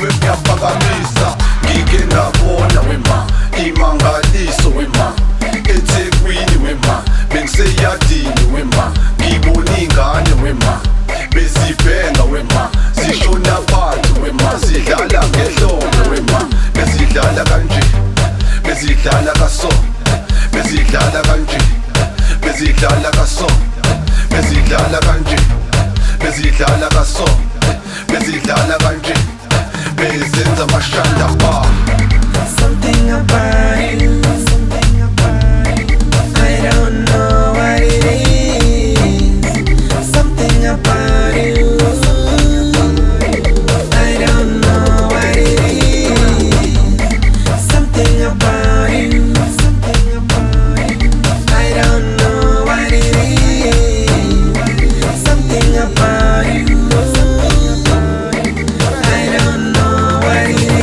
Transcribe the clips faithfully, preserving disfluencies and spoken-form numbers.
kuyaphakamisa. Ngike ngabona wema imangaliso wema eThekwini wema bengiseyadini wema ngibona ingane wema bezibhenga wema zishona phansi wema zidlala ngehlombe wema bezidlala kanje bezidlala kaso bezidlala kanje bezidlala kaso bezidlala kanje bezidlala kaso bezidlala kanje bezenza mashanda pa. Something about you, something about you, I don't know what it is. Something about you, I don't know what it is. Something about you, something about you, I don't know what it is. Something about you, I don't know what it is.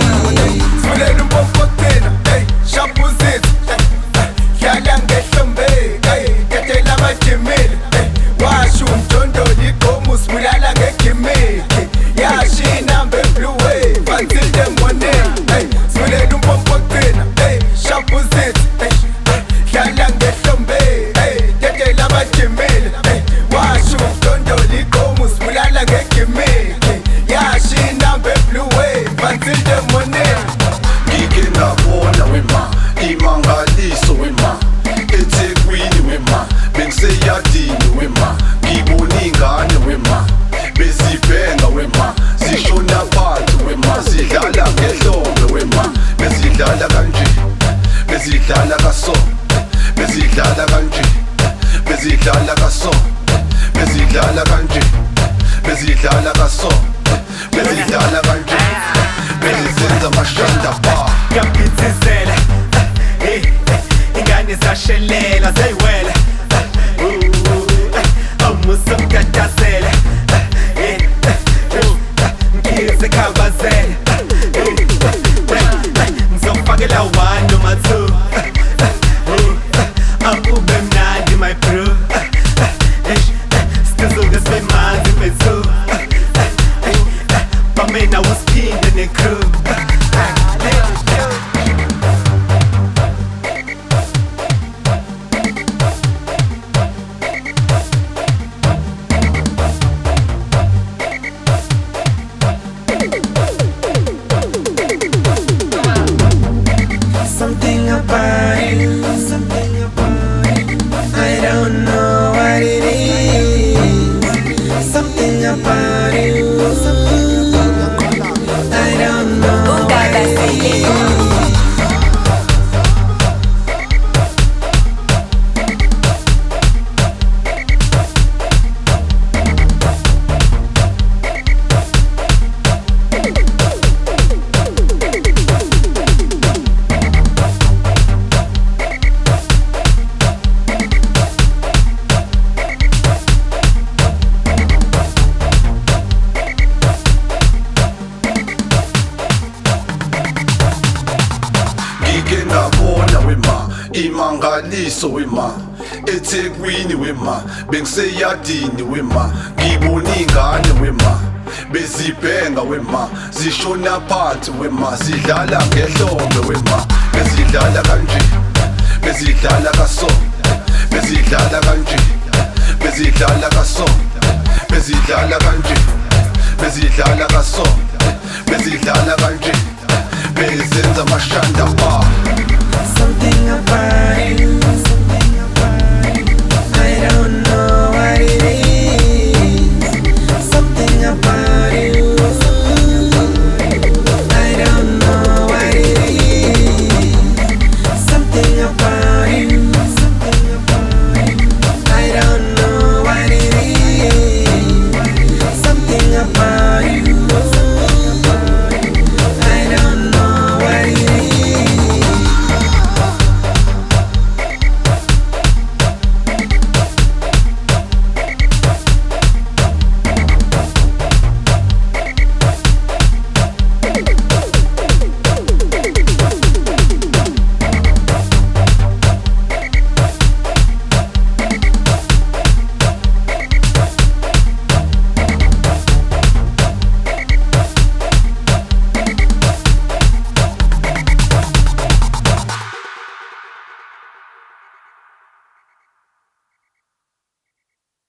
Ngike ngabona wema imangaliso wema eThekwini wema bengiseyadini wema ngibona ingane wema bezibhenga wema zishona phansi wema zidlala ngehlombe wema bezidlala kanje bezidlala kaso bezidlala kanje bezidlala kaso bezidlala kanje bezidlala kaso bezidlala kanje bezenza mashanda pa. Ngiyabhithizela ingane zashelela zayiwela amusa mkhathazela ngize khabazela ngizofakela one noma two akube mnandi my bro sizuke sibe manzi bethu bamena usiphinde necrew. Something about you, something about you, I don't know what it is. Something about you, I don't know what it is. Ngike ngabona wema imangaliso wema eThekwini wema bengiseyadini wema ngibona ingane wema bezibhenga wema zishona phansi wema zidlala ngehlombe wema bezidlala kanje bezidlala kaso bezidlala kanje bezidlala kaso bezidlala kanje bezidlala kaso bezidlala kanje bezenza mashanda.